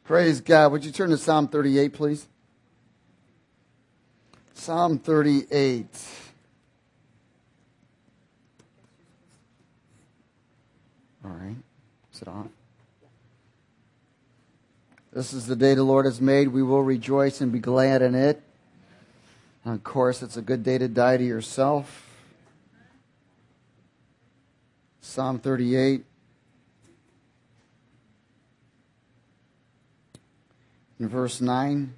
Praise God. Would you turn to Psalm 38, please? Psalm 38. All right. Is it on? This is the day the Lord has made. We will rejoice and be glad in it. And of course, it's a good day to die to yourself. Psalm 38. In verse 9.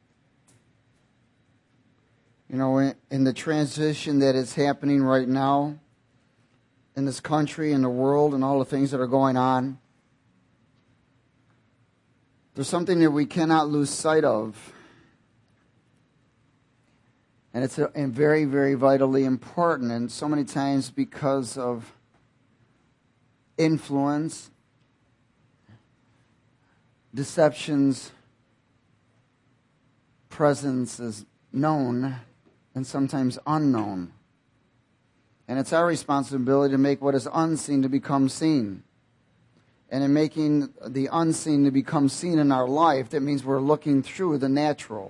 You know, in the transition that is happening right now in this country, in the world, and all the things that are going on, there's something that we cannot lose sight of. And it's very, very vitally important. And so many times because of influence, deception's presence is known and sometimes unknown. And it's our responsibility to make what is unseen to become seen. And in making the unseen to become seen in our life, that means we're looking through the natural.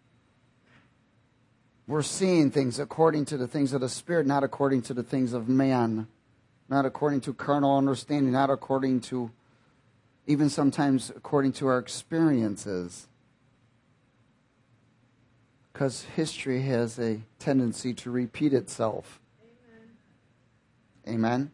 We're seeing things according to the things of the Spirit, not according to the things of man. Not according to carnal understanding, not according to, even sometimes according to our experiences. Because history has a tendency to repeat itself. Amen. Amen.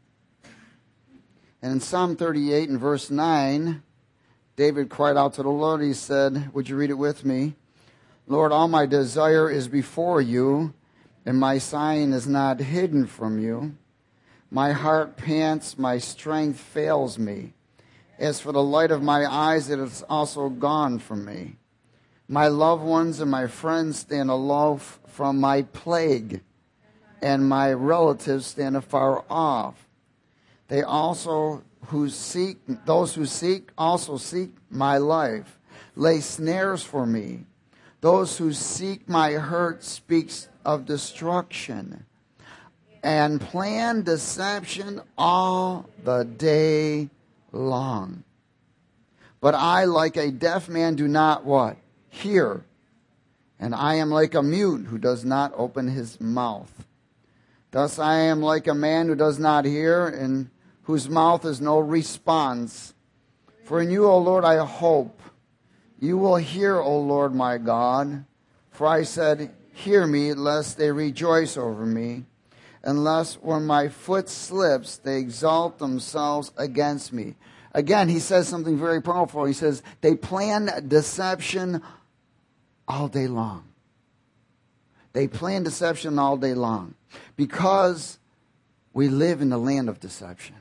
And in Psalm 38 and verse 9, David cried out to the Lord. He said, would you read it with me? Lord, all my desire is before you, and my sighing is not hidden from you. My heart pants, my strength fails me. As for the light of my eyes, it is also gone from me. My loved ones and my friends stand aloof from my plague, and my relatives stand afar off. They also those who seek also seek my life, lay snares for me. Those who seek my hurt speaks of destruction, and plan deception all the day long. But I, like a deaf man, do not what? Hear. And I am like a mute who does not open his mouth. Thus I am like a man who does not hear, and whose mouth is no response. For in you, O Lord, I hope. You will hear, O Lord my God. For I said, hear me, lest they rejoice over me. Unless when my foot slips, they exalt themselves against me. Again, he says something very powerful. He says, they plan deception all day long. They plan deception all day long. Because we live in the land of deception.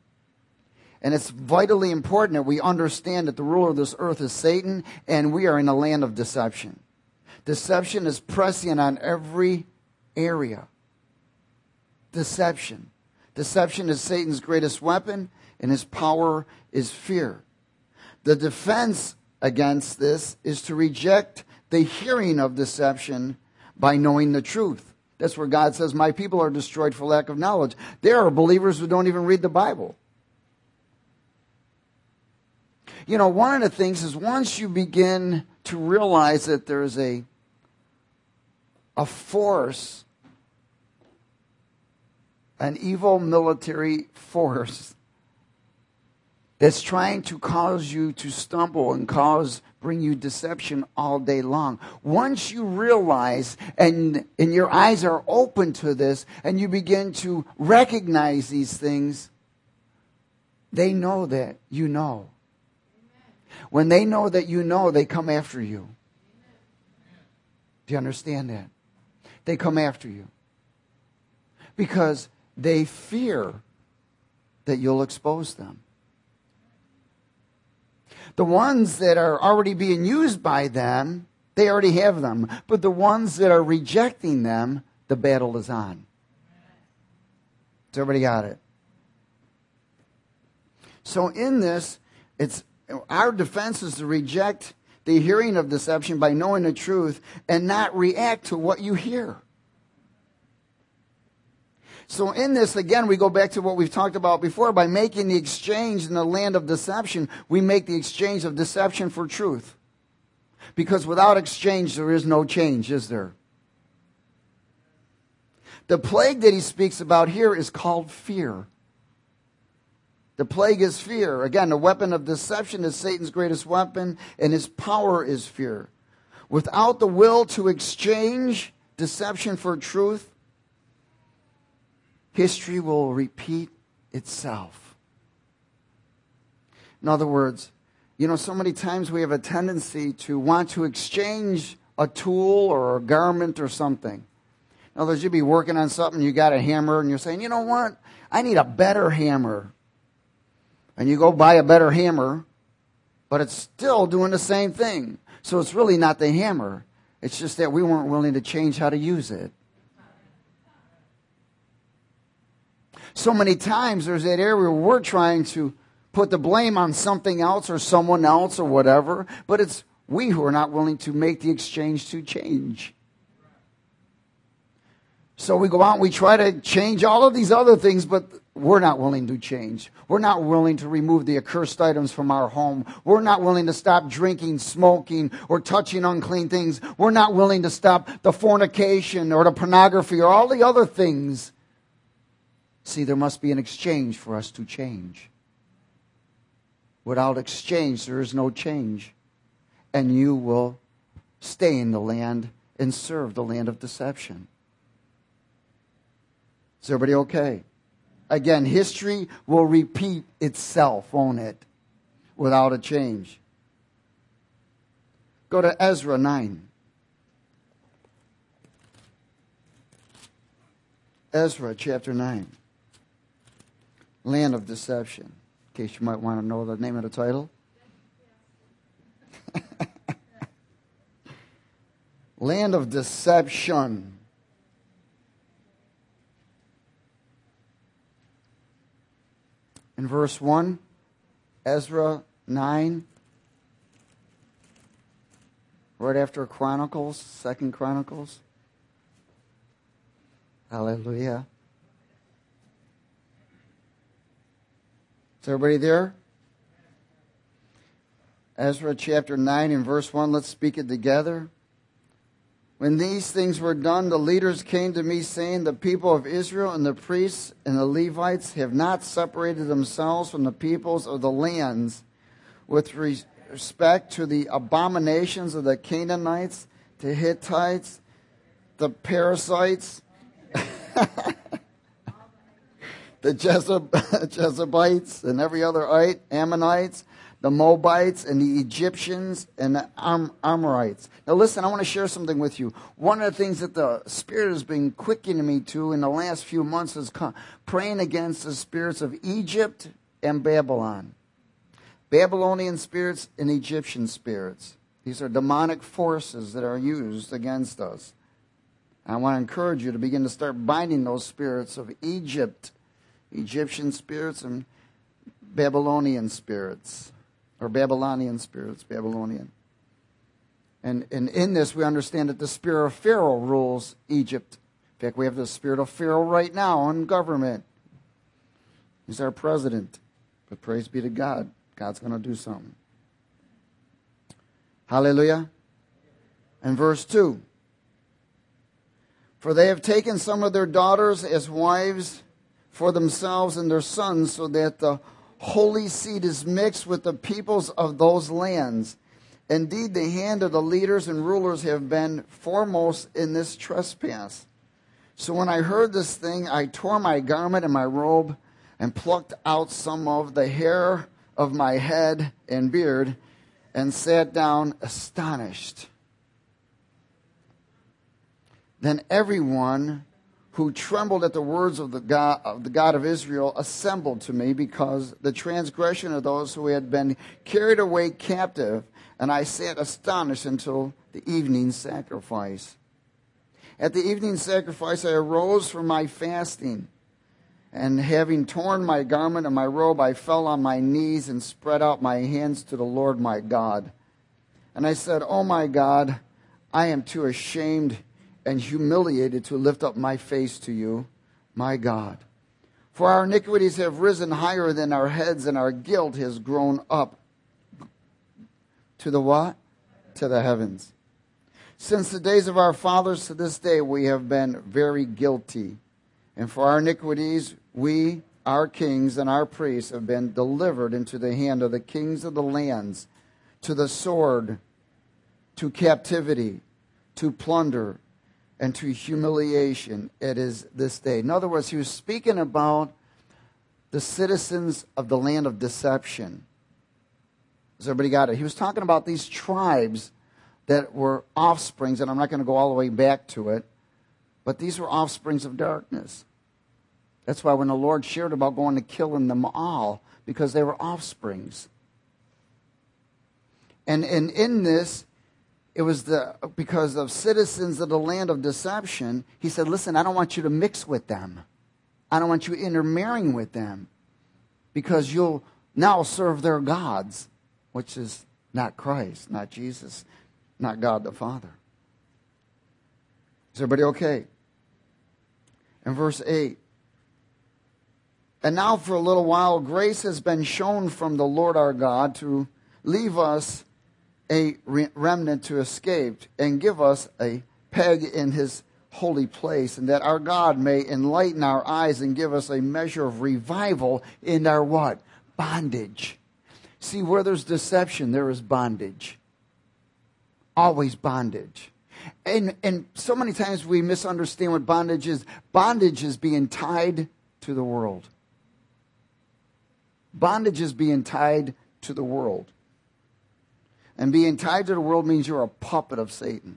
And it's vitally important that we understand that the ruler of this earth is Satan, and we are in a land of deception. Deception is pressing on every area. Deception. Deception is Satan's greatest weapon, and his power is fear. The defense against this is to reject the hearing of deception by knowing the truth. That's where God says, my people are destroyed for lack of knowledge. There are believers who don't even read the Bible. You know, one of the things is once you begin to realize that there's a force, an evil military force that's trying to cause you to stumble and bring you deception all day long. Once you realize and your eyes are open to this and you begin to recognize these things, they know that you know. When they know that you know, they come after you. Do you understand that? They come after you. Because they fear that you'll expose them. The ones that are already being used by them, they already have them. But the ones that are rejecting them, the battle is on. Has everybody got it? So in this, our defense is to reject the hearing of deception by knowing the truth and not react to what you hear. So in this, again, we go back to what we've talked about before. By making the exchange in the land of deception, we make the exchange of deception for truth. Because without exchange, there is no change, is there? The plague that he speaks about here is called fear. The plague is fear. Again, the weapon of deception is Satan's greatest weapon, and his power is fear. Without the will to exchange deception for truth, history will repeat itself. In other words, so many times we have a tendency to want to exchange a tool or a garment or something. In other words, you'd be working on something, you got a hammer, and you're saying, you know what? I need a better hammer. And you go buy a better hammer, but it's still doing the same thing. So it's really not the hammer. It's just that we weren't willing to change how to use it. So many times there's that area where we're trying to put the blame on something else or someone else or whatever, but it's we who are not willing to make the exchange to change. So we go out and we try to change all of these other things, but we're not willing to change. We're not willing to remove the accursed items from our home. We're not willing to stop drinking, smoking, or touching unclean things. We're not willing to stop the fornication or the pornography or all the other things. See, there must be an exchange for us to change. Without exchange, there is no change. And you will stay in the land and serve the land of deception. Is everybody okay? Again, history will repeat itself, won't it? Without a change. Go to Ezra 9. Ezra chapter 9. Land of Deception. In case you might want to know the name of the title. Land of Deception. In verse 1, Ezra 9, right after Chronicles, 2 Chronicles. Hallelujah. Is everybody there? Ezra chapter 9 and verse 1, let's speak it together. When these things were done, the leaders came to me saying, the people of Israel and the priests and the Levites have not separated themselves from the peoples of the lands with respect to the abominations of the Canaanites, the Hittites, the Perizzites, the Jezebites and every other Ammonites, the Moabites and the Egyptians and the Amorites. Now listen, I want to share something with you. One of the things that the Spirit has been quickening me to in the last few months is praying against the spirits of Egypt and Babylon. Babylonian spirits and Egyptian spirits. These are demonic forces that are used against us. I want to encourage you to begin to start binding those spirits of Egypt, Egyptian spirits and Babylonian spirits. Or Babylonian spirits, Babylonian. And in this, we understand that the spirit of Pharaoh rules Egypt. In fact, we have the spirit of Pharaoh right now in government. He's our president. But praise be to God. God's going to do something. Hallelujah. And verse 2. For they have taken some of their daughters as wives for themselves and their sons, so that the holy seed is mixed with the peoples of those lands. Indeed, the hand of the leaders and rulers have been foremost in this trespass. So when I heard this thing, I tore my garment and my robe and plucked out some of the hair of my head and beard and sat down astonished. Then everyone who trembled at the words of the God of Israel assembled to me, because the transgression of those who had been carried away captive, and I sat astonished until the evening sacrifice. At the evening sacrifice I arose from my fasting, and having torn my garment and my robe, I fell on my knees and spread out my hands to the Lord my God. And I said, "Oh my God, I am too ashamed and humiliated to lift up my face to you, my God. For our iniquities have risen higher than our heads, and our guilt has grown up to the what? To the heavens. Since the days of our fathers to this day, we have been very guilty. And for our iniquities, we, our kings and our priests, have been delivered into the hand of the kings of the lands, to the sword, to captivity, to plunder, and to humiliation. It is this day. In other words, he was speaking about the citizens of the land of deception. Has everybody got it? He was talking about these tribes that were offsprings, and I'm not going to go all the way back to it, but these were offsprings of darkness. That's why when the Lord shared about going to killing them all, because they were offsprings. And in this, it was because of citizens of the land of deception, he said, listen, I don't want you to mix with them. I don't want you intermarrying with them, because you'll now serve their gods, which is not Christ, not Jesus, not God the Father. Is everybody okay? In verse 8, and now for a little while grace has been shown from the Lord our God to leave us a remnant to escape and give us a peg in his holy place, and that our God may enlighten our eyes and give us a measure of revival in our what? Bondage. See, where there's deception, there is bondage. Always bondage. And so many times we misunderstand what bondage is. Bondage is being tied to the world. Bondage is being tied to the world. And being tied to the world means you're a puppet of Satan.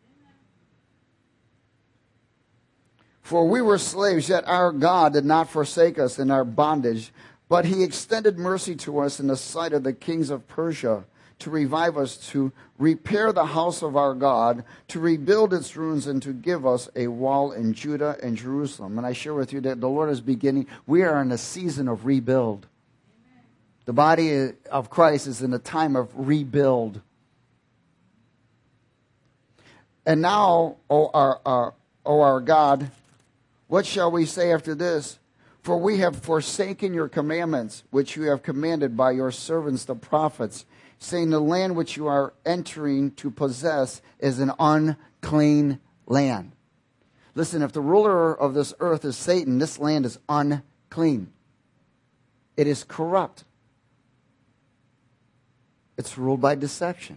For we were slaves, yet our God did not forsake us in our bondage, but he extended mercy to us in the sight of the kings of Persia, to revive us, to repair the house of our God, to rebuild its ruins, and to give us a wall in Judah and Jerusalem. And I share with you that the Lord is beginning. We are in a season of rebuild. The body of Christ is in a time of rebuild. And now, O our God, what shall we say after this? For we have forsaken your commandments, which you have commanded by your servants the prophets, saying the land which you are entering to possess is an unclean land. Listen, if the ruler of this earth is Satan, this land is unclean. It is corrupt. It's ruled by deception.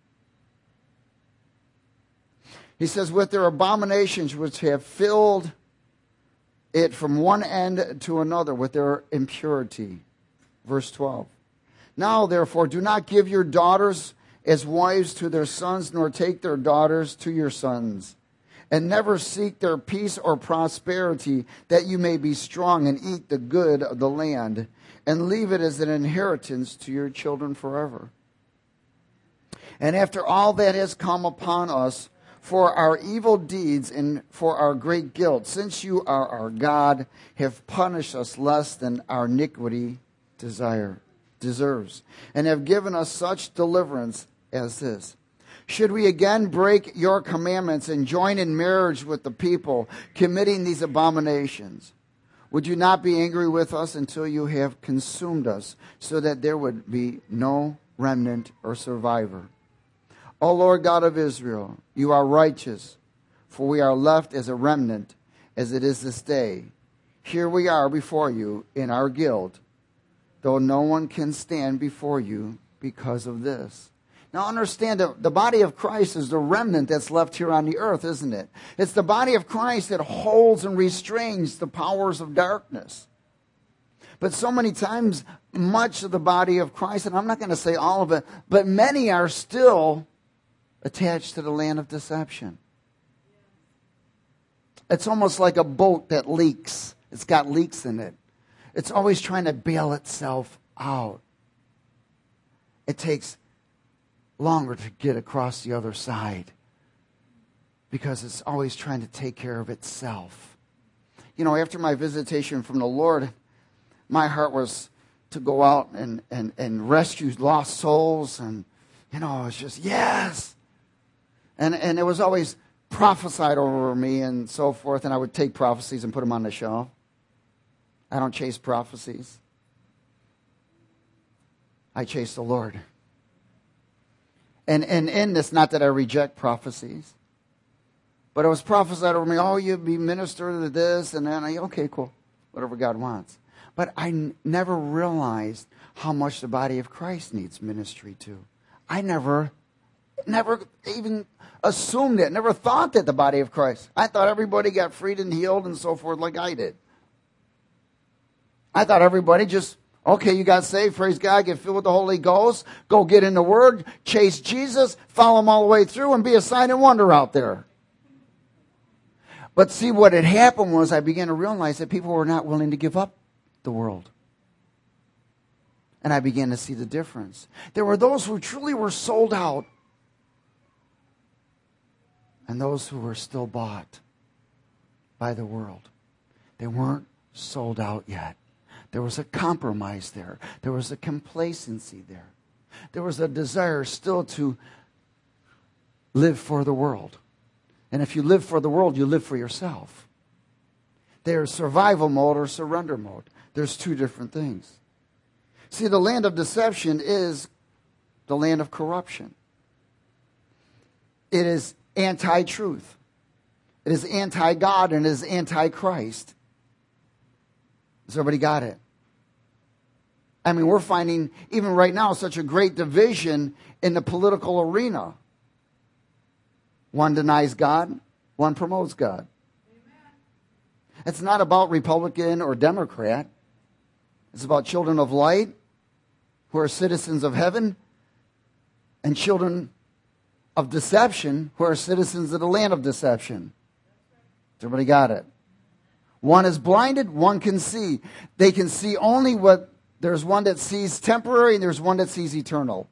He says, with their abominations which have filled it from one end to another, with their impurity. Verse 12. Now, therefore, do not give your daughters as wives to their sons, nor take their daughters to your sons. And never seek their peace or prosperity, that you may be strong and eat the good of the land, and leave it as an inheritance to your children forever. And after all that has come upon us, for our evil deeds and for our great guilt, since you are our God, have punished us less than our iniquity deserves, and have given us such deliverance as this. Should we again break your commandments and join in marriage with the people, committing these abominations? Would you not be angry with us until you have consumed us, so that there would be no remnant or survivor? O Lord God of Israel, you are righteous, for we are left as a remnant, as it is this day. Here we are before you in our guilt, though no one can stand before you because of this. Now understand that the body of Christ is the remnant that's left here on the earth, isn't it? It's the body of Christ that holds and restrains the powers of darkness. But so many times, much of the body of Christ, and I'm not going to say all of it, but many are still attached to the land of deception. It's almost like a boat that leaks. It's got leaks in it. It's always trying to bail itself out. It takes longer to get across the other side because it's always trying to take care of itself. You know, after my visitation from the Lord, my heart was to go out and rescue lost souls, and, you know, it's just, yes. And it was always prophesied over me and so forth, and I would take prophecies and put them on the shelf. I don't chase prophecies. I chase the Lord. And in this, not that I reject prophecies, but it was prophesied over me, oh, you'd be minister to this, and then okay, cool, whatever God wants. But I never realized how much the body of Christ needs ministry to. I never even assumed it, never thought that the body of Christ. I thought everybody got freed and healed and so forth like I did. I thought everybody just, okay, you got saved, praise God, get filled with the Holy Ghost, go get in the Word, chase Jesus, follow Him all the way through, and be a sign and wonder out there. But see, what had happened was I began to realize that people were not willing to give up the world. And I began to see the difference. There were those who truly were sold out, and those who were still bought by the world. They weren't sold out yet. There was a compromise there. There was a complacency there. There was a desire still to live for the world. And if you live for the world, you live for yourself. There's survival mode or surrender mode. There's two different things. See, the land of deception is the land of corruption. It is anti-truth. It is anti-God and it is anti-Christ. Has everybody got it? I mean, we're finding, even right now, such a great division in the political arena. One denies God, one promotes God. It's not about Republican or Democrat. It's about children of light who are citizens of heaven and children of deception who are citizens of the land of deception. Has everybody got it? One is blinded, one can see. They can see only what, there's one that sees temporary and there's one that sees eternal.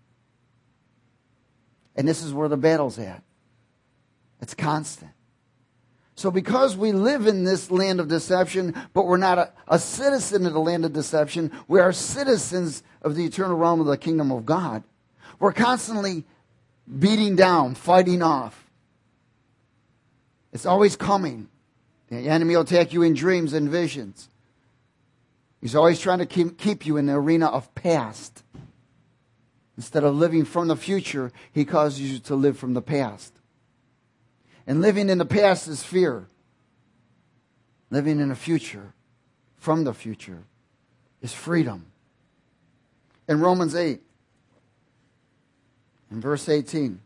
And this is where the battle's at. It's constant. So because we live in this land of deception, but we're not a citizen of the land of deception, we are citizens of the eternal realm of the kingdom of God. We're constantly beating down, fighting off. It's always coming. The enemy will attack you in dreams and visions. He's always trying to keep you in the arena of past. Instead of living from the future, he causes you to live from the past. And living in the past is fear. Living in the future, from the future, is freedom. In Romans 8, in verse 18.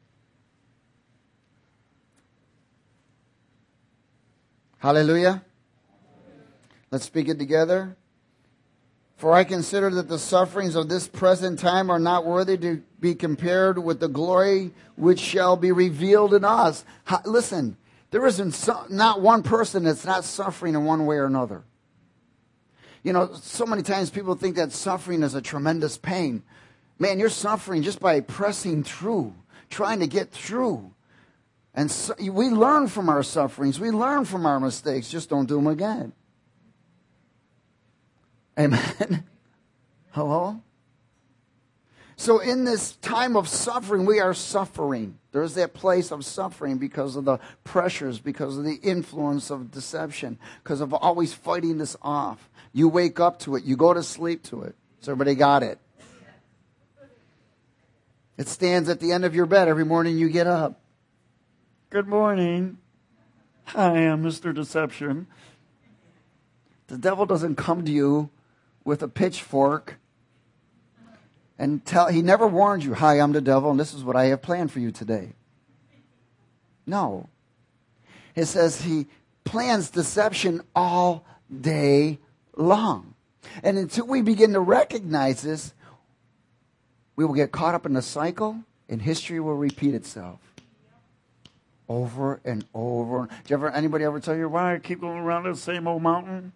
Hallelujah. Let's speak it together. For I consider that the sufferings of this present time are not worthy to be compared with the glory which shall be revealed in us. Listen, there isn't not one person that's not suffering in one way or another. You know, so many times people think that suffering is a tremendous pain. Man, you're suffering just by pressing through, trying to get through. And so, we learn from our sufferings. We learn from our mistakes. Just don't do them again. Amen. Hello? So in this time of suffering, we are suffering. There's that place of suffering because of the pressures, because of the influence of deception, because of always fighting this off. You wake up to it. You go to sleep to it. So everybody got it? It stands at the end of your bed every morning you get up. Good morning. Hi, I'm Mr. Deception. The devil doesn't come to you with a pitchfork and he never warned you, hi, I'm the devil, and this is what I have planned for you today. No. It says he plans deception all day long. And until we begin to recognize this, we will get caught up in the cycle, and history will repeat itself. Over and over. Did anybody ever tell you, why I keep going around the same old mountain?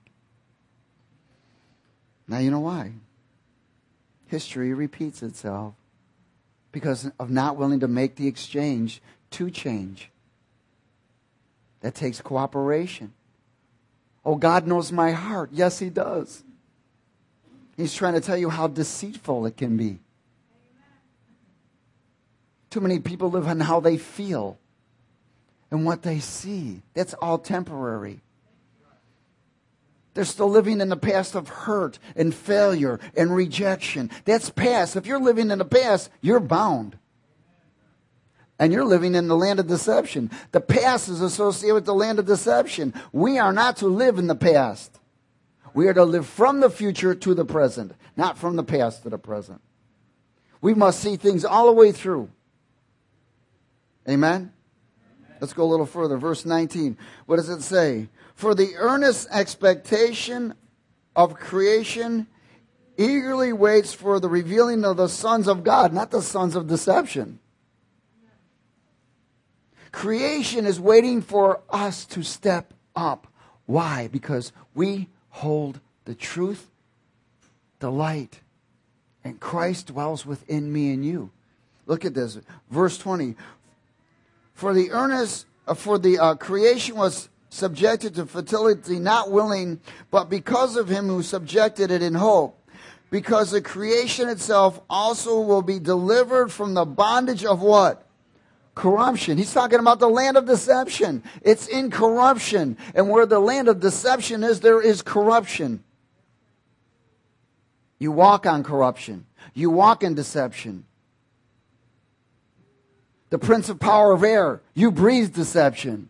Now you know why. History repeats itself because of not willing to make the exchange to change. That takes cooperation. Oh, God knows my heart. Yes, He does. He's trying to tell you how deceitful it can be. Too many people live on how they feel. and what they see. That's all temporary. They're still living in the past of hurt and failure and rejection. That's past. If you're living in the past, you're bound. And you're living in the land of deception. The past is associated with the land of deception. We are not to live in the past. We are to live from the future to the present, not from the past to the present. We must see things all the way through. Amen? Let's go a little further. Verse 19. What does it say? For the earnest expectation of creation eagerly waits for the revealing of the sons of God, not the sons of deception. Creation is waiting for us to step up. Why? Because we hold the truth, the light, and Christ dwells within me and you. Look at this. Verse 20. For the creation was subjected to fertility, not willing, but because of him who subjected it in hope. Because the creation itself also will be delivered from the bondage of what? Corruption. He's talking about the land of deception. It's in corruption. And where the land of deception is, there is corruption. You walk on corruption. You walk in deception. The prince of power of air, you breathe deception.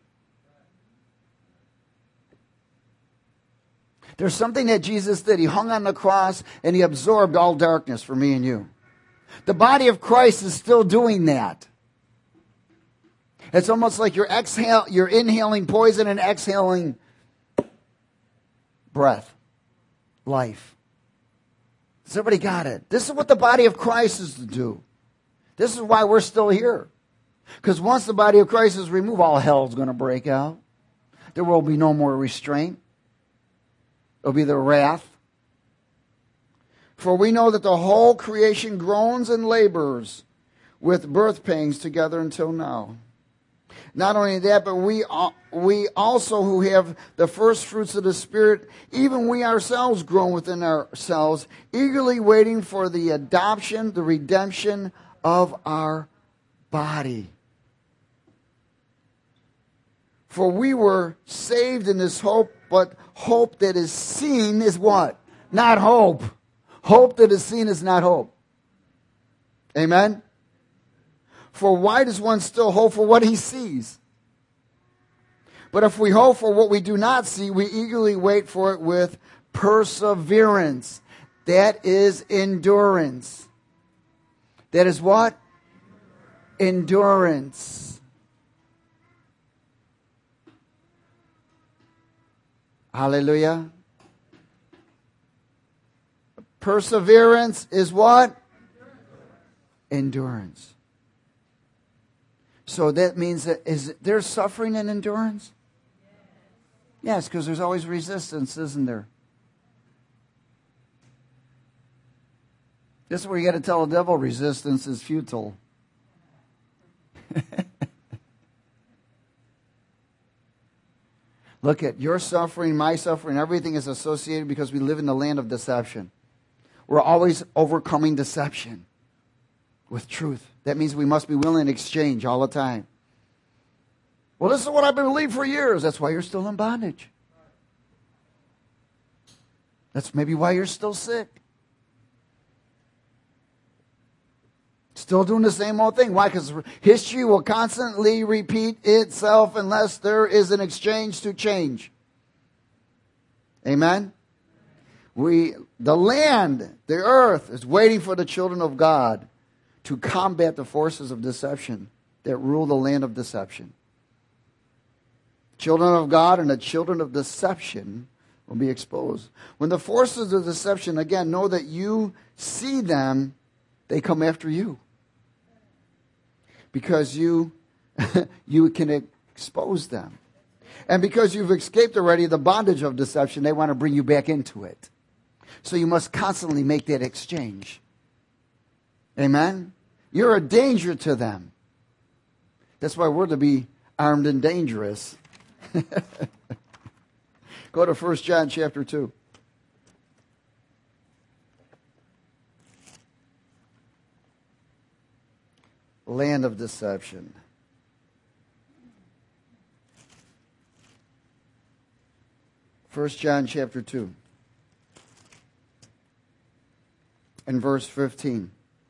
There's something that Jesus did. He hung on the cross and he absorbed all darkness for me and you. The body of Christ is still doing that. It's almost like you're inhaling poison and exhaling breath, life. Has everybody got it? This is what the body of Christ is to do. This is why we're still here. Because once the body of Christ is removed, all hell is going to break out. There will be no more restraint. There'll be the wrath. For we know that the whole creation groans and labors with birth pangs together until now. Not only that, but we also who have the first fruits of the Spirit, even we ourselves groan within ourselves, eagerly waiting for the adoption, the redemption of our body. For we were saved in this hope, but hope that is seen is what? Not hope. Hope that is seen is not hope. Amen? For why does one still hope for what he sees? But if we hope for what we do not see, we eagerly wait for it with perseverance. That is endurance. That is what? Endurance. Hallelujah. Perseverance is what? Endurance. So that means that is there suffering and endurance? Yes, because there's always resistance, isn't there? This is where you got to tell the devil resistance is futile. Look at your suffering, my suffering, everything is associated because we live in the land of deception. We're always overcoming deception with truth. That means we must be willing to exchange all the time. Well, this is what I've been believing for years. That's why you're still in bondage. That's maybe why you're still sick. Still doing the same old thing. Why? Because history will constantly repeat itself unless there is an exchange to change. Amen? The land, the earth, is waiting for the children of God to combat the forces of deception that rule the land of deception. Children of God and the children of deception will be exposed. When the forces of deception, again, know that you see them, they come after you. Because you can expose them. And because you've escaped already the bondage of deception, they want to bring you back into it. So you must constantly make that exchange. Amen? You're a danger to them. That's why we're to be armed and dangerous. Go to 1 John chapter 2. Land of deception. 1 John chapter 2 and verse 15.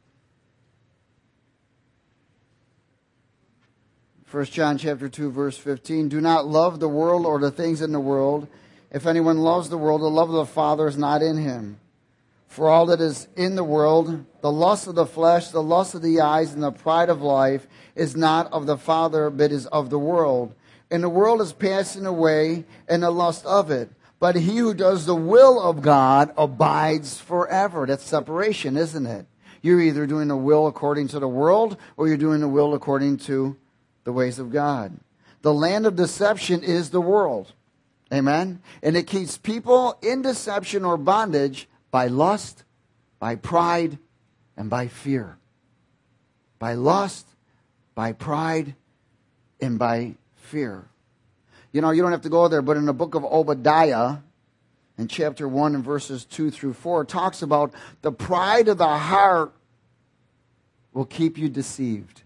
1 John chapter 2, verse 15. Do not love the world or the things in the world. If anyone loves the world, the love of the Father is not in him. For all that is in the world, the lust of the flesh, the lust of the eyes, and the pride of life, is not of the Father, but is of the world. And the world is passing away, and the lust of it. But he who does the will of God abides forever. That's separation, isn't it? You're either doing the will according to the world, or you're doing the will according to the ways of God. The land of deception is the world. Amen? And it keeps people in deception or bondage by lust, by pride, and by fear. By lust, by pride, and by fear. You know, you don't have to go there, but in the book of Obadiah, in chapter 1 and verses 2 through 4, it talks about the pride of the heart will keep you deceived.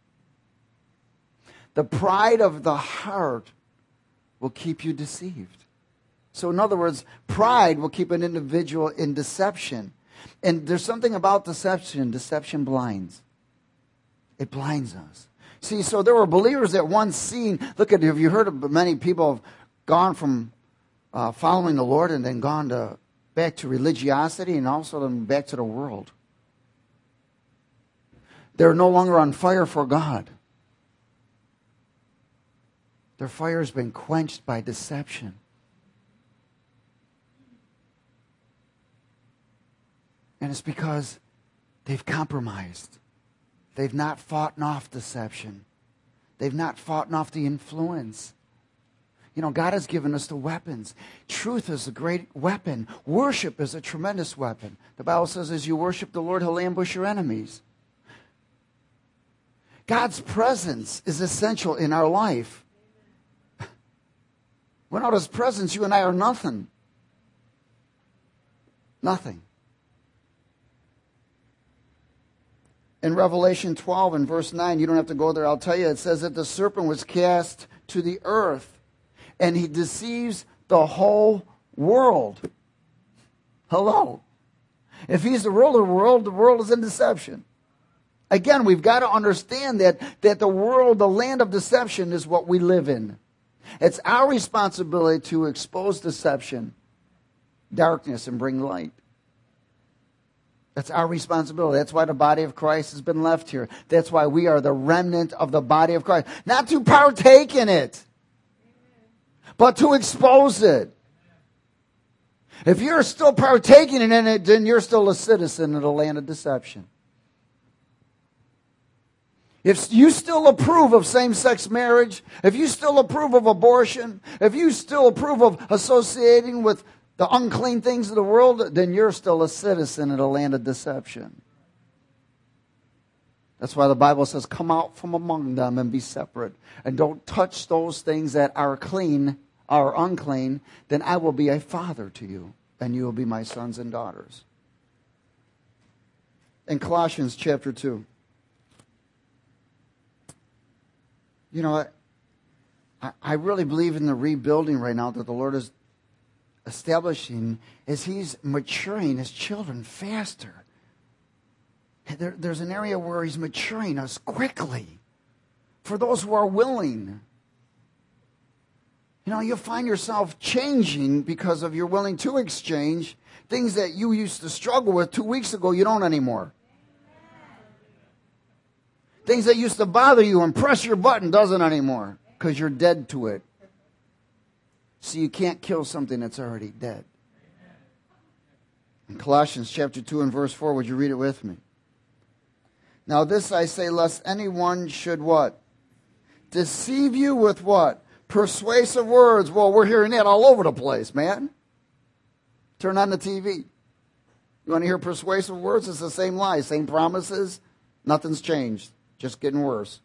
The pride of the heart will keep you deceived. So in other words, pride will keep an individual in deception. And there's something about deception. Deception blinds. It blinds us. See, so there were believers that once seen, look at, have you heard of many people have gone from following the Lord and then gone back to religiosity and also then back to the world. They're no longer on fire for God. Their fire has been quenched by deception. And it's because they've compromised. They've not fought off deception. They've not fought off the influence. You know, God has given us the weapons. Truth is a great weapon. Worship is a tremendous weapon. The Bible says as you worship the Lord, He'll ambush your enemies. God's presence is essential in our life. Without His presence, you and I are nothing. Nothing. In Revelation 12 and verse 9, you don't have to go there, I'll tell you, it says that the serpent was cast to the earth and he deceives the whole world. Hello. If he's the ruler of the world is in deception. Again, we've got to understand that the world, the land of deception is what we live in. It's our responsibility to expose deception, darkness, and bring light. That's our responsibility. That's why the body of Christ has been left here. That's why we are the remnant of the body of Christ. Not to partake in it, but to expose it. If you're still partaking in it, then you're still a citizen of the land of deception. If you still approve of same-sex marriage, if you still approve of abortion, if you still approve of associating with the unclean things of the world, then you're still a citizen of the land of deception. That's why the Bible says, come out from among them and be separate. And don't touch those things that are clean, are unclean, then I will be a father to you, and you will be my sons and daughters. In Colossians chapter 2. You know, I really believe in the rebuilding right now that the Lord is establishing as He's maturing His children faster. There's an area where He's maturing us quickly for those who are willing. You know, you'll find yourself changing because of you're willing to exchange things that you used to struggle with 2 weeks ago, you don't anymore. Things that used to bother you and press your button doesn't anymore because you're dead to it. So you can't kill something that's already dead. In Colossians chapter 2 and verse 4, would you read it with me? Now this I say, lest anyone should what? Deceive you with what? Persuasive words. Well, we're hearing that all over the place, man. Turn on the TV. You want to hear persuasive words? It's the same lies, same promises. Nothing's changed. Just getting worse.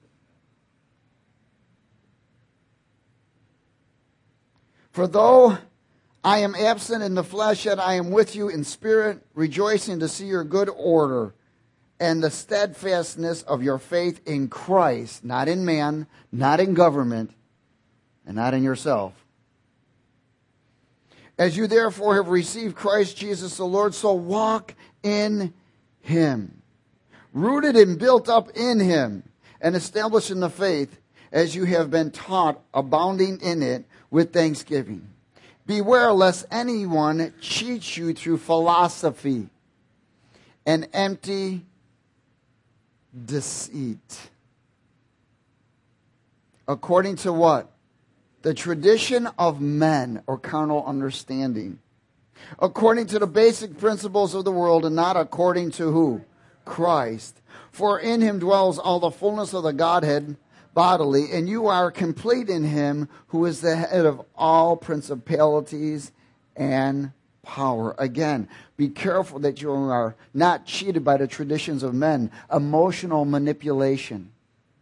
For though I am absent in the flesh, yet I am with you in spirit, rejoicing to see your good order and the steadfastness of your faith in Christ, not in man, not in government, and not in yourself. As you therefore have received Christ Jesus the Lord, so walk in him, rooted and built up in him, and established in the faith as you have been taught, abounding in it with thanksgiving. Beware lest anyone cheats you through philosophy and empty deceit. According to what? The tradition of men or carnal understanding. According to the basic principles of the world and not according to who? Christ. For in him dwells all the fullness of the Godhead bodily, and you are complete in him who is the head of all principalities and power. Again, be careful that you are not cheated by the traditions of men. Emotional manipulation.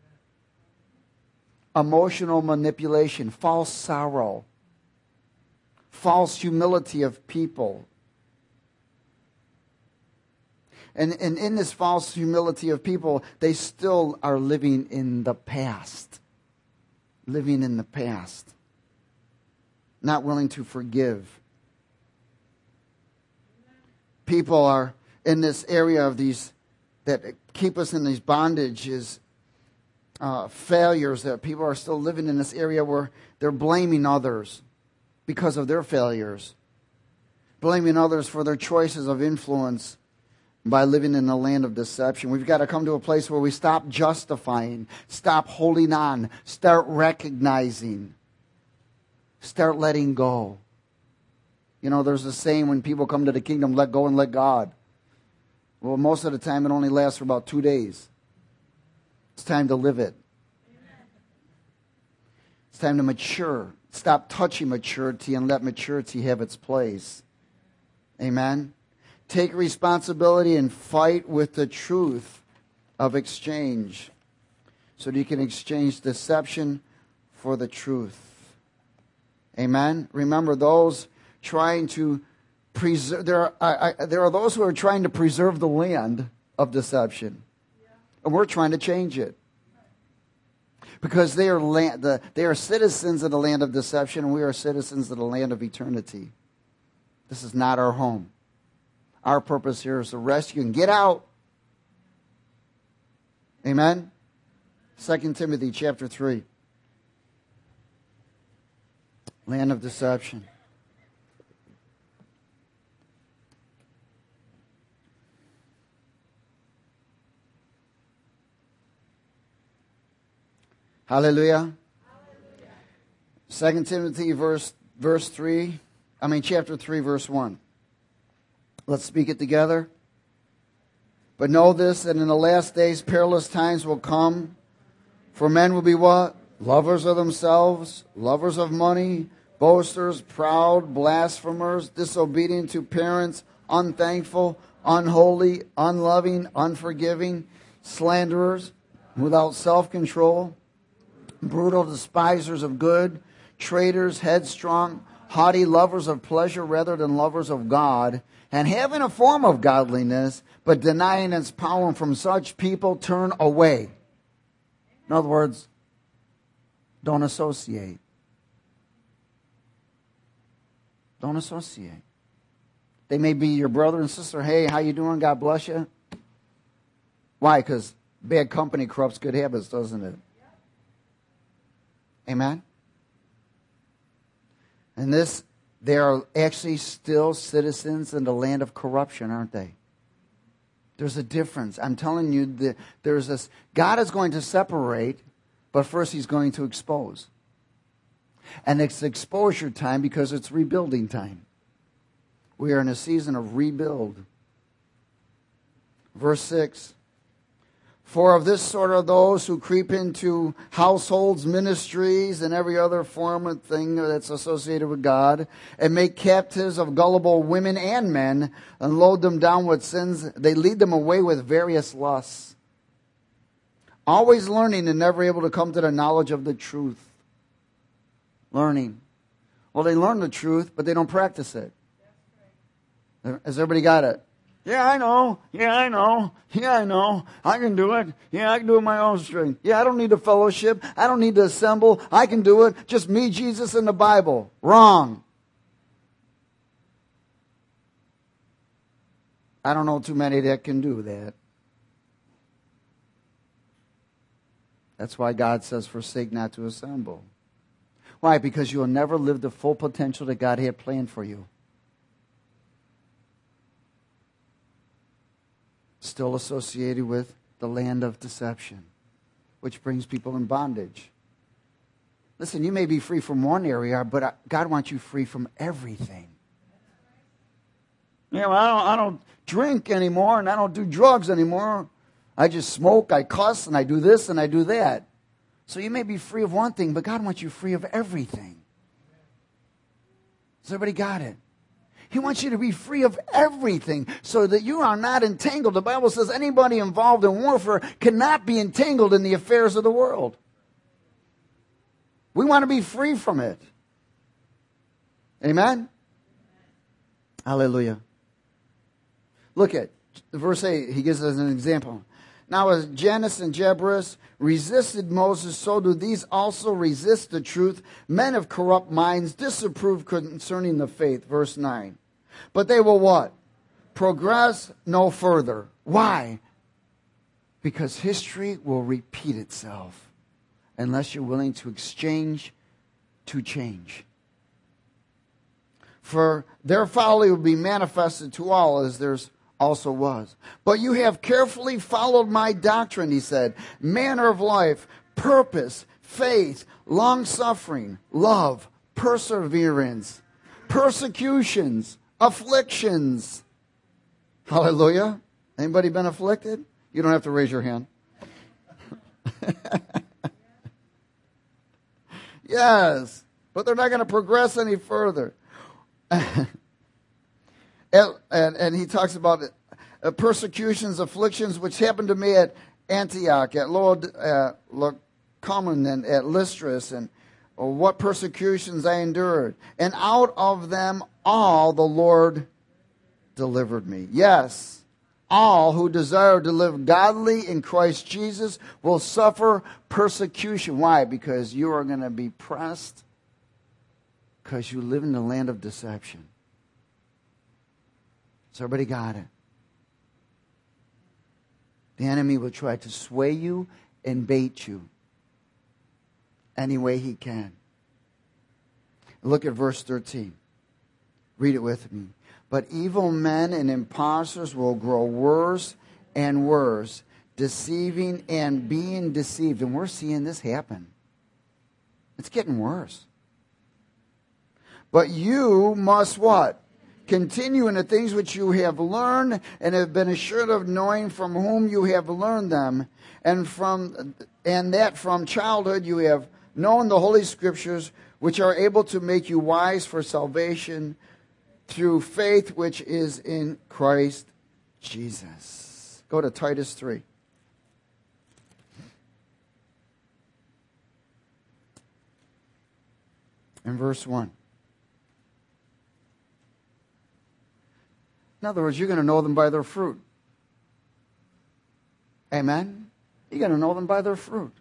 Emotional manipulation, false sorrow, false humility of people. And in this false humility of people, they still are living in the past. Living in the past. Not willing to forgive. People are in this area of these, that keep us in these bondages, failures, that people are still living in this area where they're blaming others because of their failures. Blaming others for their choices of influence by living in a land of deception. We've got to come to a place where we stop justifying, stop holding on, start recognizing, start letting go. You know, there's a saying when people come to the kingdom, let go and let God. Well, most of the time it only lasts for about 2 days. It's time to live it. It's time to mature. Stop touching maturity and let maturity have its place. Amen? Take responsibility and fight with the truth of exchange so that you can exchange deception for the truth. Amen? Remember, those trying to preserve, there are those who are trying to preserve the land of deception. And we're trying to change it. Because they are citizens of the land of deception, and we are citizens of the land of eternity. This is not our home. Our purpose here is to rescue and get out. Amen? 2 Timothy chapter 3. Land of deception. Hallelujah. 2 Timothy chapter 3, verse 1. Let's speak it together. But know this, that in the last days perilous times will come. For men will be what? Lovers of themselves, lovers of money, boasters, proud, blasphemers, disobedient to parents, unthankful, unholy, unloving, unforgiving, slanderers, without self-control, brutal, despisers of good, traitors, headstrong, haughty, lovers of pleasure rather than lovers of God, and having a form of godliness, but denying its power, and from such people turn away. In other words, don't associate. Don't associate. They may be your brother and sister. Hey, how you doing? God bless you. Why? Because bad company corrupts good habits, doesn't it? Amen? And they are actually still citizens in the land of corruption, aren't they? There's a difference. I'm telling you, that there's this. God is going to separate, but first He's going to expose. And it's exposure time because it's rebuilding time. We are in a season of rebuild. Verse 6. For of this sort are those who creep into households, ministries, and every other form of thing that's associated with God, and make captives of gullible women and men, and load them down with sins. They lead them away with various lusts. Always learning and never able to come to the knowledge of the truth. Learning. Well, they learn the truth, but they don't practice it. Has everybody got it? Yeah, I know. Yeah, I know. Yeah, I know. I can do it. Yeah, I can do it my own strength. Yeah, I don't need a fellowship. I don't need to assemble. I can do it. Just me, Jesus, and the Bible. Wrong. I don't know too many that can do that. That's why God says, forsake not to assemble. Why? Because you'll never live the full potential that God had planned for you. Still associated with the land of deception, which brings people in bondage. Listen, you may be free from one area, but God wants you free from everything. You know, I don't drink anymore, and I don't do drugs anymore. I just smoke, I cuss, and I do this, and I do that. So you may be free of one thing, but God wants you free of everything. Has everybody got it? He wants you to be free of everything so that you are not entangled. The Bible says anybody involved in warfare cannot be entangled in the affairs of the world. We want to be free from it. Amen? Hallelujah. Look at verse 8. He gives us an example. Now as Jannes and Jambres resisted Moses, so do these also resist the truth. Men of corrupt minds disapprove concerning the faith. Verse 9. But they will what? Progress no further. Why? Because history will repeat itself unless you're willing to exchange to change. For their folly will be manifested to all, as theirs also was. But you have carefully followed my doctrine, he said, manner of life, purpose, faith, long-suffering, love, perseverance, persecutions, afflictions. Hallelujah. Anybody been afflicted? You don't have to raise your hand. Yes, but they're not going to progress any further. And he talks about persecutions, afflictions, which happened to me at Antioch, at Lycaonon, and at Lystra, and what persecutions I endured. And out of them all the Lord delivered me. Yes, all who desire to live godly in Christ Jesus will suffer persecution. Why? Because you are going to be pressed because you live in the land of deception. So everybody got it. The enemy will try to sway you and bait you any way he can. Look at verse 13. Read it with me. But evil men and impostors will grow worse and worse, deceiving and being deceived. And we're seeing this happen. It's getting worse. But you must what? Continue in the things which you have learned and have been assured of, knowing from whom you have learned them, and that from childhood you have known the Holy Scriptures, which are able to make you wise for salvation through faith which is in Christ Jesus. Go to Titus 3. In verse 1. In other words, you're going to know them by their fruit. Amen? You're going to know them by their fruit.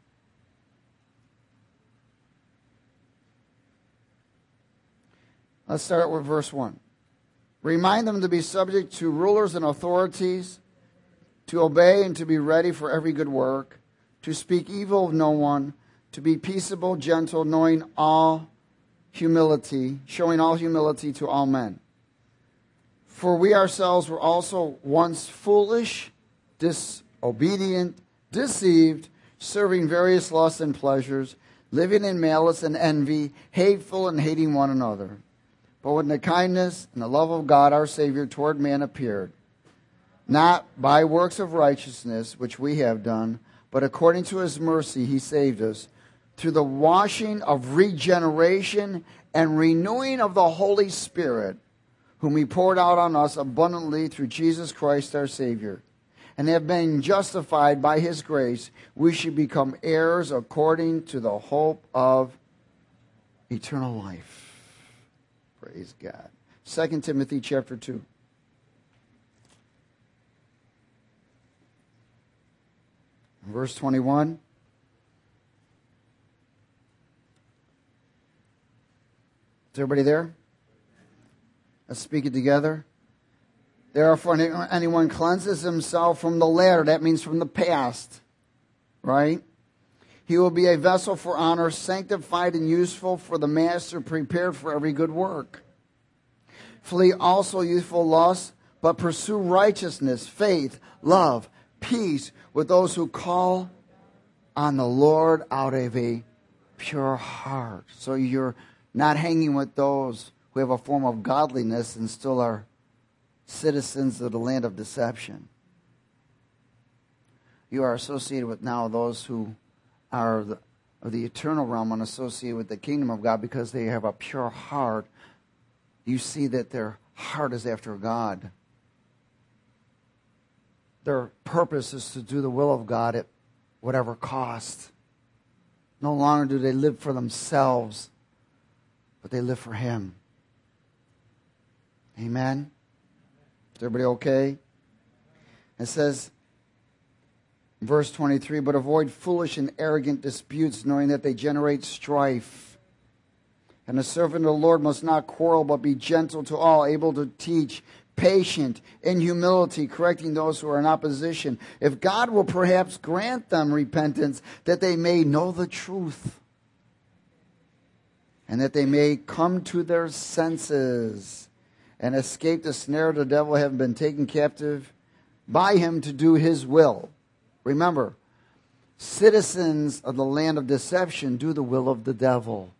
Let's start with verse 1. Remind them to be subject to rulers and authorities, to obey and to be ready for every good work, to speak evil of no one, to be peaceable, gentle, showing all humility to all men. For we ourselves were also once foolish, disobedient, deceived, serving various lusts and pleasures, living in malice and envy, hateful and hating one another. But when the kindness and the love of God our Savior toward man appeared, not by works of righteousness which we have done, but according to his mercy he saved us, through the washing of regeneration and renewing of the Holy Spirit, whom he poured out on us abundantly through Jesus Christ our Savior, and have been justified by his grace, we should become heirs according to the hope of eternal life. Praise God. 2 Timothy chapter 2. Verse 21. Is everybody there? Let's speak it together. Therefore, anyone cleanses himself from the latter, that means from the past, right? He will be a vessel for honor, sanctified and useful for the master, prepared for every good work. Flee also youthful lusts, but pursue righteousness, faith, love, peace with those who call on the Lord out of a pure heart. So you're not hanging with those who have a form of godliness and still are citizens of the land of deception. You are associated with now those who are of the eternal realm and associated with the kingdom of God because they have a pure heart. You see that their heart is after God. Their purpose is to do the will of God at whatever cost. No longer do they live for themselves, but they live for Him. Amen? Is everybody okay? It says, verse 23, but avoid foolish and arrogant disputes, knowing that they generate strife. And the servant of the Lord must not quarrel, but be gentle to all, able to teach, patient, in humility, correcting those who are in opposition. If God will perhaps grant them repentance, that they may know the truth, and that they may come to their senses, and escape the snare of the devil, having been taken captive by him to do his will. Remember, citizens of the land of deception do the will of the devil.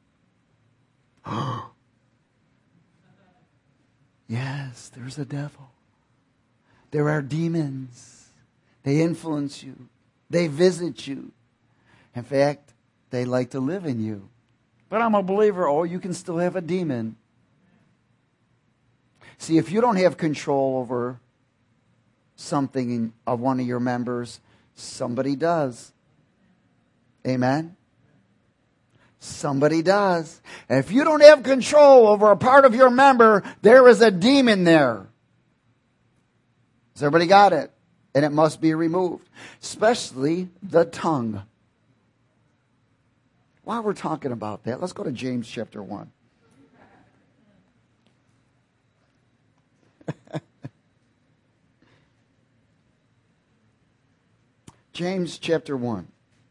Yes, there's a devil. There are demons. They influence you. They visit you. In fact, they like to live in you. But I'm a believer. Oh, you can still have a demon. See, if you don't have control over something of one of your members, somebody does. Amen? Somebody does. And if you don't have control over a part of your member, there is a demon there. Has everybody got it? And it must be removed. Especially the tongue. While we're talking about that, let's go to James chapter 1. James chapter 1.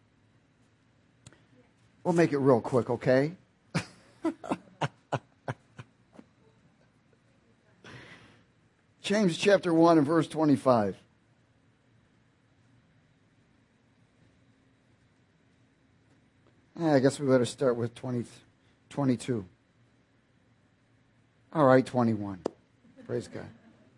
We'll make it real quick, okay? James chapter 1 and verse 25. I guess we better start with 22. All right, 21. Praise God.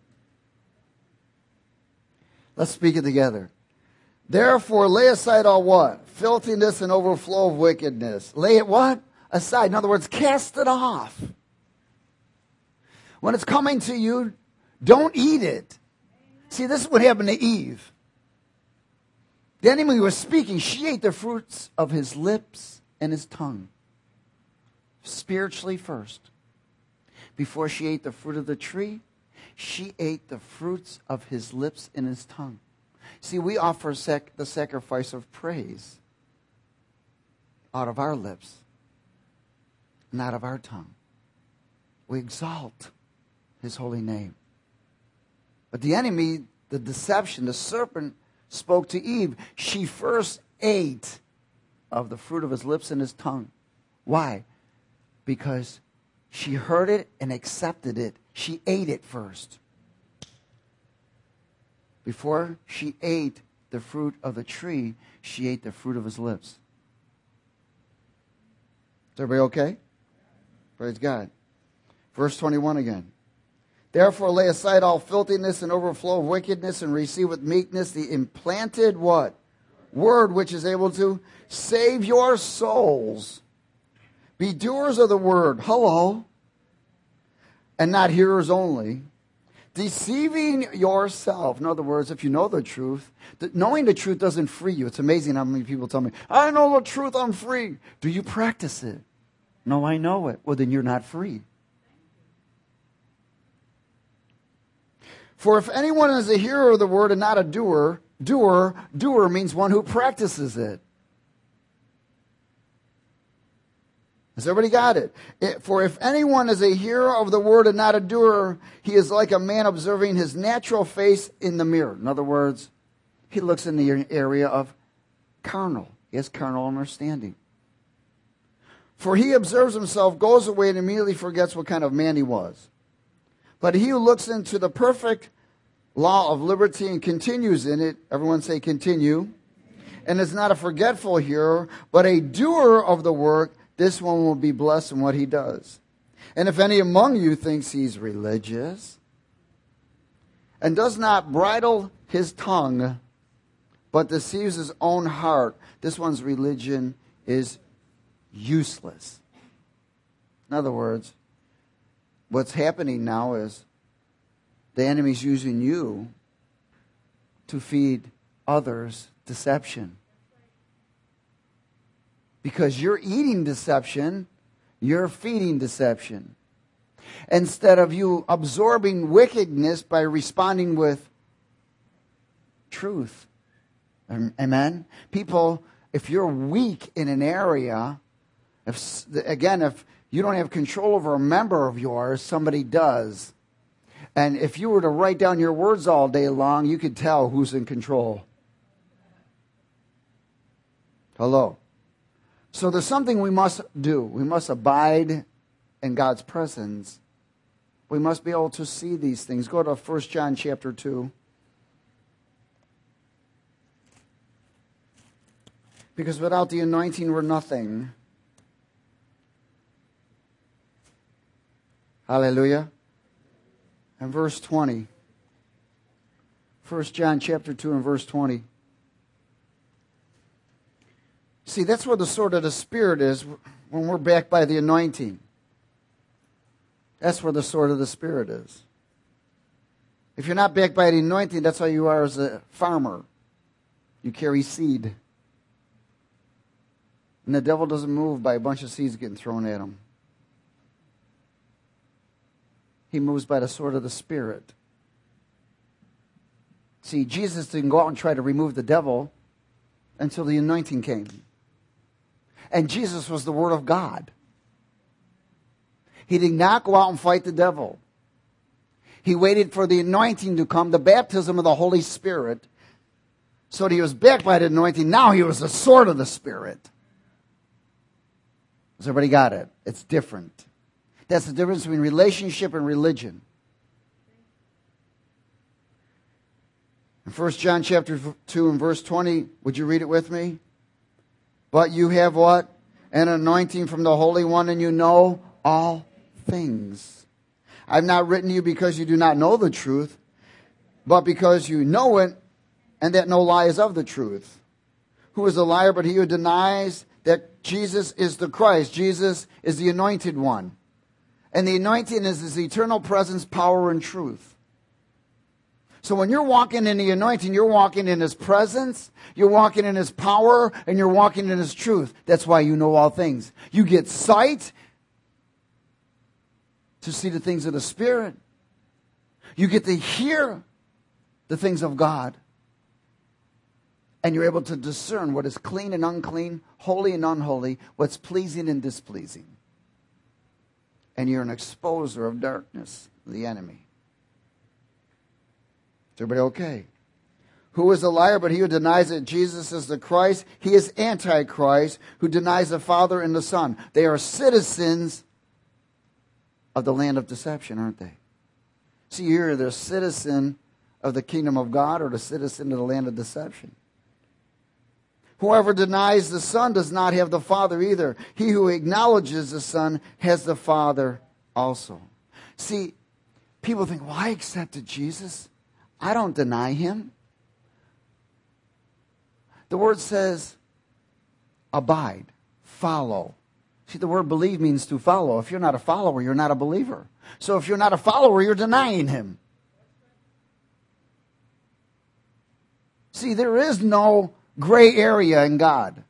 Let's speak it together. Therefore, lay aside all what? Filthiness and overflow of wickedness. Lay it what? Aside. In other words, cast it off. When it's coming to you, don't eat it. See, this is what happened to Eve. The enemy was speaking. She ate the fruits of his lips and his tongue. Spiritually first. Before she ate the fruit of the tree, she ate the fruits of his lips and his tongue. See, we offer the sacrifice of praise out of our lips, not of our tongue. We exalt his holy name. But the enemy, the deception, the serpent spoke to Eve. She first ate of the fruit of his lips and his tongue. Why? Because she heard it and accepted it. She ate it first. Before she ate the fruit of the tree, she ate the fruit of his lips. Is everybody okay? Praise God. Verse 21 again. Therefore lay aside all filthiness and overflow of wickedness, and receive with meekness the implanted what? Word which is able to save your souls. Be doers of the word. Hello. And not hearers only. Deceiving yourself. In other words, if you know the truth, knowing the truth doesn't free you. It's amazing how many people tell me, I know the truth, I'm free. Do you practice it? No, I know it. Well, then you're not free. For if anyone is a hearer of the word and not a doer, doer means one who practices it. Has everybody got it? For if anyone is a hearer of the word and not a doer, he is like a man observing his natural face in the mirror. In other words, he looks in the area of carnal. He has carnal understanding. For he observes himself, goes away, and immediately forgets what kind of man he was. But he who looks into the perfect law of liberty and continues in it, everyone say continue, and is not a forgetful hearer, but a doer of the work, this one will be blessed in what he does. And if any among you thinks he's religious and does not bridle his tongue, but deceives his own heart, this one's religion is useless. In other words, what's happening now is the enemy's using you to feed others deception. Because you're eating deception, you're feeding deception. Instead of you absorbing wickedness by responding with truth. Amen? People, if you're weak in an area, if you don't have control over a member of yours, somebody does. And if you were to write down your words all day long, you could tell who's in control. Hello? So there's something we must do. We must abide in God's presence. We must be able to see these things. Go to 1 John chapter 2. Because without the anointing, we're nothing. Hallelujah. And verse 20. 1 John chapter 2 and verse 20. See, that's where the sword of the Spirit is when we're backed by the anointing. That's where the sword of the Spirit is. If you're not backed by the anointing, that's how you are as a farmer. You carry seed. And the devil doesn't move by a bunch of seeds getting thrown at him. He moves by the sword of the Spirit. See, Jesus didn't go out and try to remove the devil until the anointing came. And Jesus was the Word of God. He did not go out and fight the devil. He waited for the anointing to come, the baptism of the Holy Spirit. So that he was backed by the anointing. Now he was the sword of the Spirit. Has everybody got it? It's different. That's the difference between relationship and religion. In 1 John chapter 2 and verse 20, would you read it with me? But you have what? An anointing from the Holy One, and you know all things. I've not written to you because you do not know the truth, but because you know it, and that no lie is of the truth. Who is a liar but he who denies that Jesus is the Christ? Jesus is the anointed one. And the anointing is his eternal presence, power, and truth. So when you're walking in the anointing, you're walking in his presence, you're walking in his power, and you're walking in his truth. That's why you know all things. You get sight to see the things of the Spirit. You get to hear the things of God. And you're able to discern what is clean and unclean, holy and unholy, what's pleasing and displeasing. And you're an exposer of darkness, the enemy. Is everybody okay? Who is a liar but he who denies that Jesus is the Christ? He is Antichrist, who denies the Father and the Son. They are citizens of the land of deception, aren't they? See, you're the citizen of the kingdom of God or the citizen of the land of deception. Whoever denies the Son does not have the Father either. He who acknowledges the Son has the Father also. See, people think, well, I accepted Jesus. I don't deny him. The word says, abide, follow. See, the word believe means to follow. If you're not a follower, you're not a believer. So if you're not a follower, you're denying him. See, there is no gray area in God.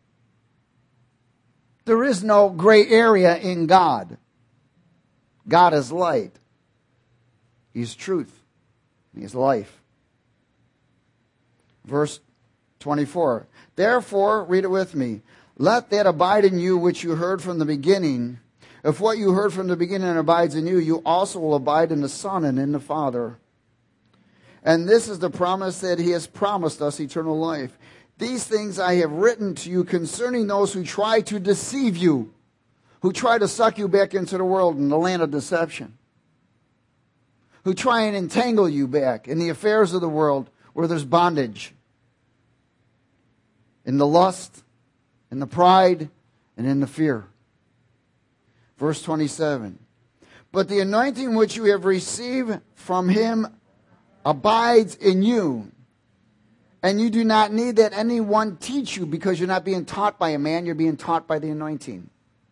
There is no gray area in God. God is light. He's truth. He is life. Verse 24. Therefore, read it with me. Let that abide in you which you heard from the beginning. If what you heard from the beginning abides in you, you also will abide in the Son and in the Father. And this is the promise that he has promised us, eternal life. These things I have written to you concerning those who try to deceive you, who try to suck you back into the world in the land of deception, who try and entangle you back in the affairs of the world where there's bondage, in the lust, in the pride, and in the fear. Verse 27. But the anointing which you have received from him abides in you. And you do not need that anyone teach you, because you're not being taught by a man, you're being taught by the anointing.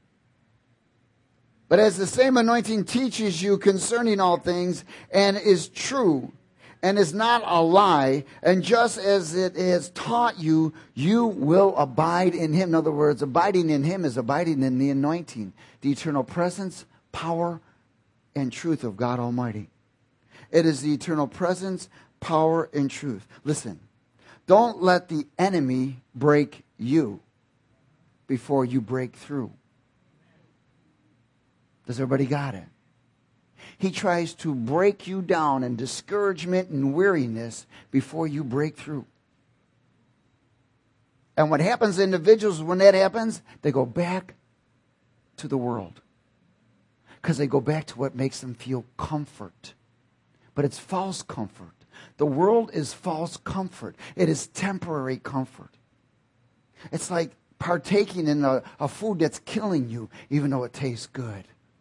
But as the same anointing teaches you concerning all things, and is true, and is not a lie, and just as it has taught you, you will abide in him. In other words, abiding in him is abiding in the anointing, the eternal presence, power, and truth of God Almighty. It is the eternal presence, power, and truth. Listen, don't let the enemy break you before you break through. Does everybody got it? He tries to break you down in discouragement and weariness before you break through. And what happens to individuals when that happens, they go back to the world. Because they go back to what makes them feel comfort. But it's false comfort. The world is false comfort. It is temporary comfort. It's like partaking in a food that's killing you, even though it tastes good.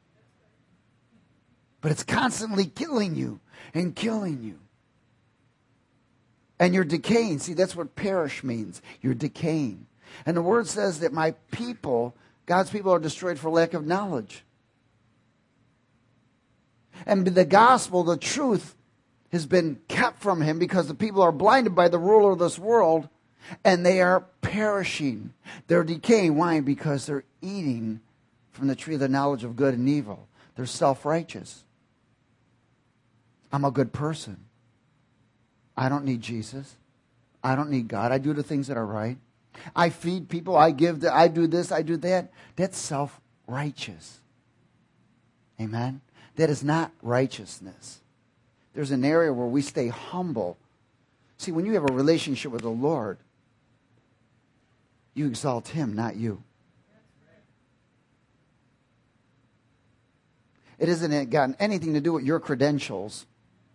But it's constantly killing you and killing you. And you're decaying. See, that's what perish means. You're decaying. And the word says that my people, God's people, are destroyed for lack of knowledge. And the gospel, the truth, has been kept from him because the people are blinded by the ruler of this world, and they are perishing. They're decaying. Why? Because they're eating from the tree of the knowledge of good and evil. They're self-righteous. I'm a good person. I don't need Jesus. I don't need God. I do the things that are right. I feed people. I give. I do this. I do that. That's self-righteous. Amen? That is not righteousness. There's an area where we stay humble. See, when you have a relationship with the Lord, you exalt him, not you. It hasn't got anything to do with your credentials.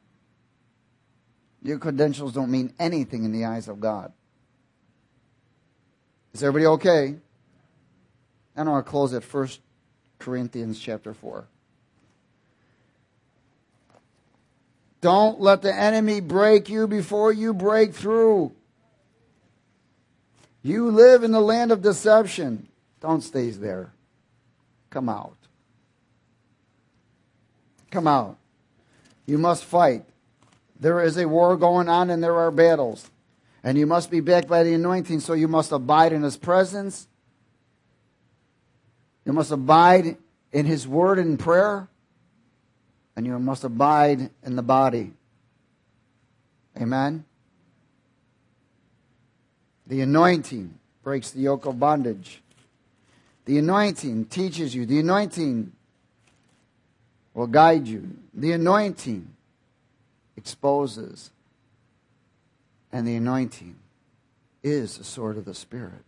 Your credentials don't mean anything in the eyes of God. Is everybody okay? I want to close at 1 Corinthians chapter 4. Don't let the enemy break you before you break through. You live in the land of deception. Don't stay there. Come out. Come out. You must fight. There is a war going on and there are battles. And you must be backed by the anointing, so you must abide in his presence. You must abide in his word and prayer. And you must abide in the body. Amen? The anointing breaks the yoke of bondage. The anointing teaches you. The anointing will guide you. The anointing exposes. And the anointing is the sword of the Spirit.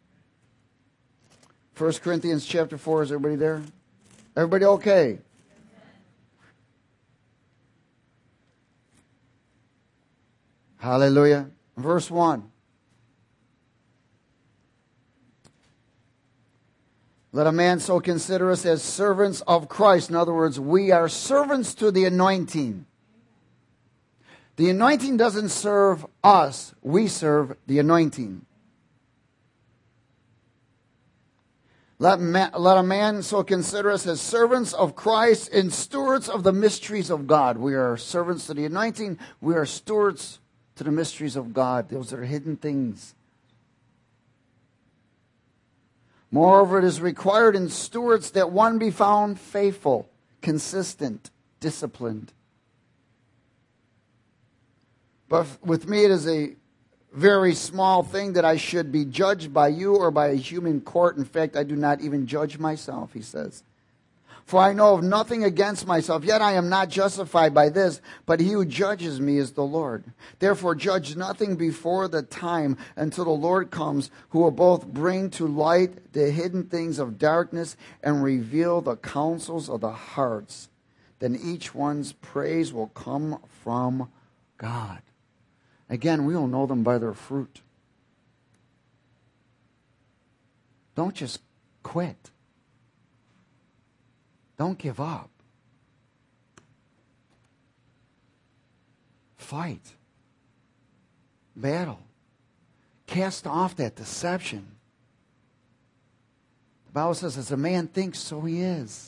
1 Corinthians chapter 4, is everybody there? Everybody okay? Hallelujah. Verse 1. Let a man so consider us as servants of Christ. In other words, we are servants to the anointing. The anointing doesn't serve us. We serve the anointing. Let a man so consider us as servants of Christ and stewards of the mysteries of God. We are servants to the anointing. We are stewards to the mysteries of God. Those are hidden things. Moreover, it is required in stewards that one be found faithful, consistent, disciplined. But with me it is a very small thing that I should be judged by you or by a human court. In fact, I do not even judge myself, he says. For I know of nothing against myself, yet I am not justified by this, but he who judges me is the Lord. Therefore judge nothing before the time until the Lord comes, who will both bring to light the hidden things of darkness and reveal the counsels of the hearts. Then each one's praise will come from God. Again, we will know them by their fruit. Don't just quit. Don't give up. Fight. Battle. Cast off that deception. The Bible says, as a man thinks, so he is.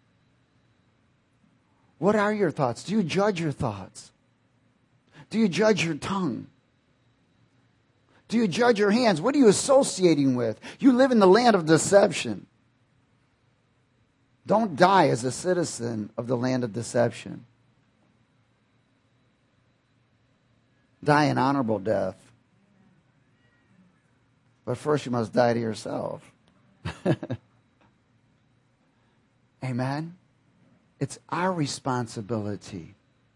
What are your thoughts? Do you judge your thoughts? Do you judge your tongue? Do you judge your hands? What are you associating with? You live in the land of deception. Don't die as a citizen of the land of deception. Die an honorable death. But first you must die to yourself. Amen? It's our responsibility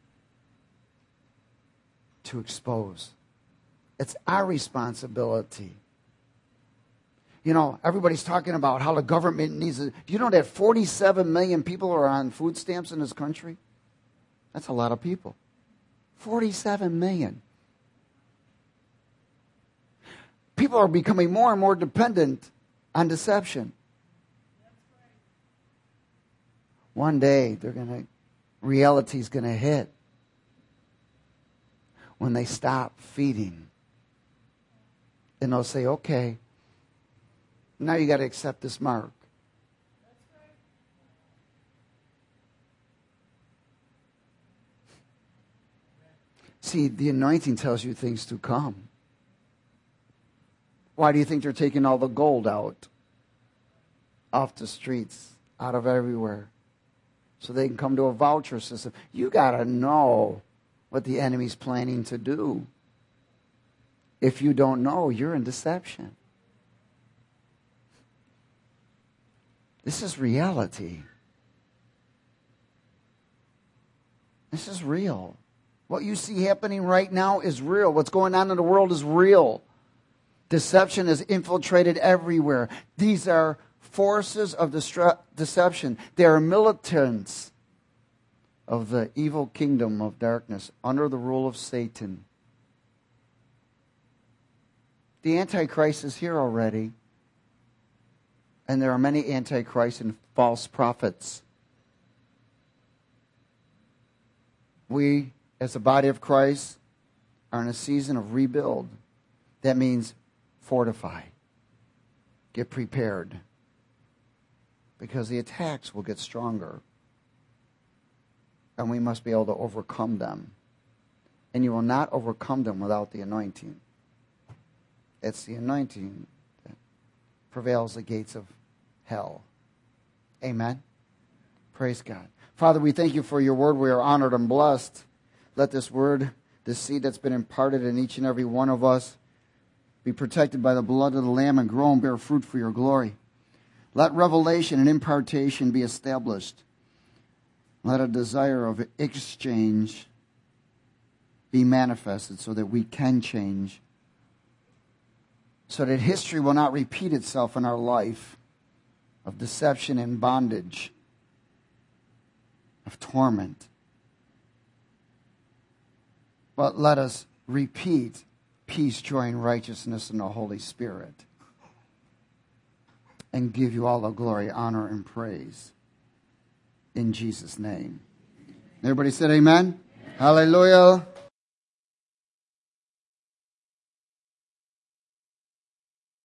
to expose. It's our responsibility. You know, everybody's talking about how the government needs to... Do you know that 47 million people are on food stamps in this country? That's a lot of people. 47 million. People are becoming more and more dependent on deception. One day, reality's going to hit when they stop feeding. And they'll say, okay, now you got to accept this mark. See, the anointing tells you things to come. Why do you think they're taking all the gold out? Off the streets, out of everywhere. So they can come to a voucher system. You got to know what the enemy's planning to do. If you don't know, you're in deception. This is reality. This is real. What you see happening right now is real. What's going on in the world is real. Deception is infiltrated everywhere. These are forces of deception. They are militants of the evil kingdom of darkness under the rule of Satan. The Antichrist is here already. And there are many antichrists and false prophets. We, as the body of Christ, are in a season of rebuild. That means fortify. Get prepared. Because the attacks will get stronger. And we must be able to overcome them. And you will not overcome them without the anointing. It's the anointing that prevails the gates of hell. Amen. Praise God. Father, we thank you for your word. We are honored and blessed. Let this word, this seed that's been imparted in each and every one of us, be protected by the blood of the Lamb and grow and bear fruit for your glory. Let revelation and impartation be established. Let a desire of exchange be manifested so that we can change. So that history will not repeat itself in our life of deception and bondage, of torment. But let us repeat peace, joy, and righteousness in the Holy Spirit. And give you all the glory, honor, and praise. In Jesus' name. Everybody said amen? Amen. Hallelujah.